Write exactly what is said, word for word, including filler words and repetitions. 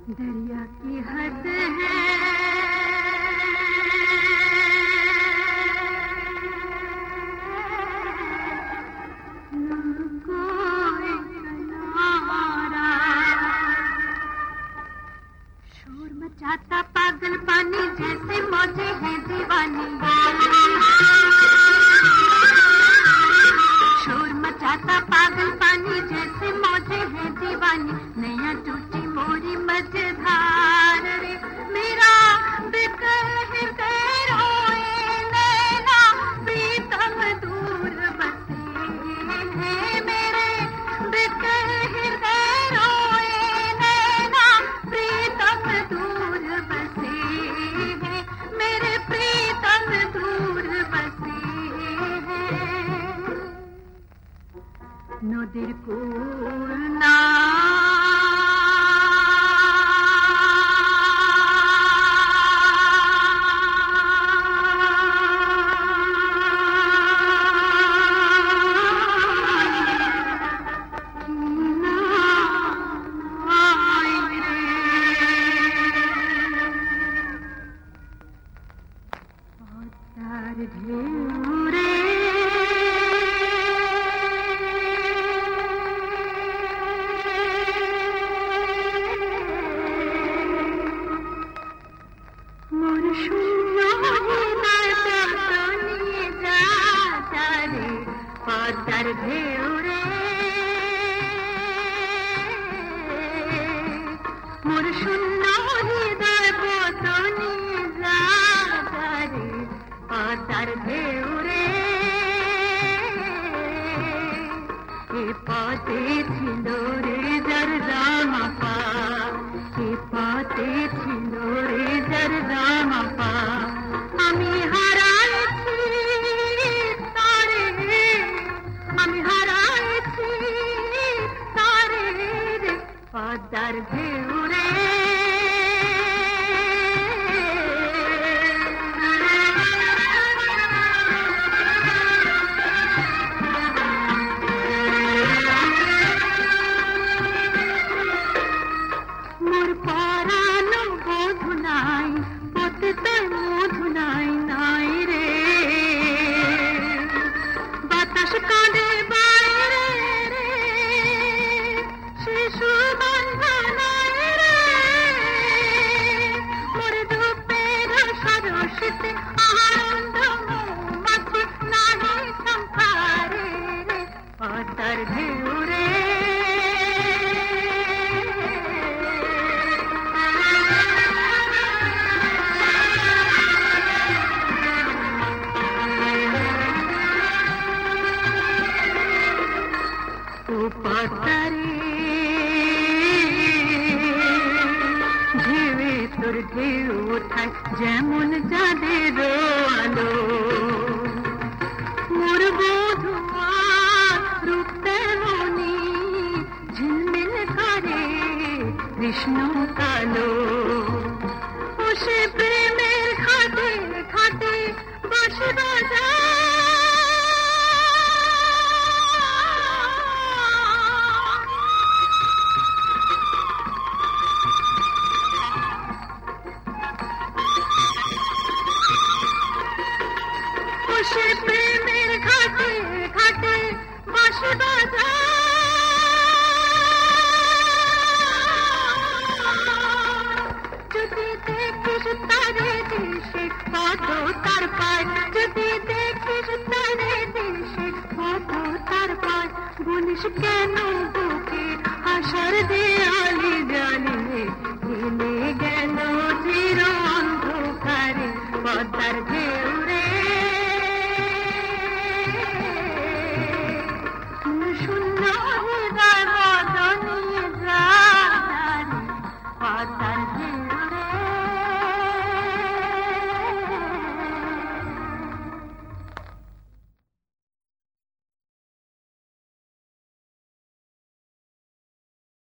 दरिया की हद है न कोई किनारा, शोर मचाता पागल पानी जैसे मौजे हैं दीवानी, शोर मचाता पागल पानी जैसे मौजे हैं दीवानी, नैया टूटी मोरी मझधार रे मेरा बिकह के रोए नैना प्रीतम दूर बसे हैं, मेरे बिकह के रोए नैना प्रीतम दूर बसे हैं, मेरे प्रीतम दूर बसे हैं। नदीर पूर्णा যেমন যাদের আলো মোর বধুয়ার রূপ তেমনি ঝিলমিল করে কৃষ্ণ কালো, ও সে প্রেমের খাটে খাটে বাঁশি বাজায়, সে প্রেমের ঘাটে ঘাটে বাঁশি বাজায়, যদি দেখিস তারে দেশে কত তার পায়, যদি দেখিস তারে দেশে কত তার পায়, বলিস কেন বুকে আশার দেয়ালি জ্বালিয়ে গেলে গেল চির অন্ধকারে পদ্মার